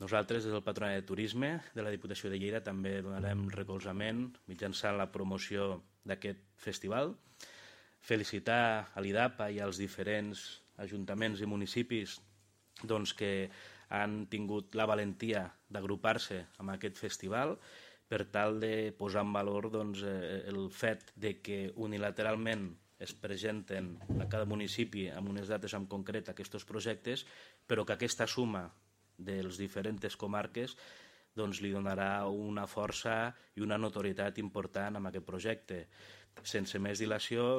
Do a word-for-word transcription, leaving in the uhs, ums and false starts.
Nosaltres, des del Patronat de Turisme de la Diputació de Lleida, també donarem recolzament mitjançant la promoció d'aquest festival. Felicitar a l'I D A P A i als diferents ajuntaments i municipis doncs, que han tingut la valentia d'agrupar-se amb aquest festival per tal de posar en valor doncs, el fet de que unilateralment es presenten a cada municipi amb unes dates en concret aquests projectes, però que aquesta suma de les diferents comarques doncs, li donarà una força i una notorietat important a aquest projecte. Sense més dilació,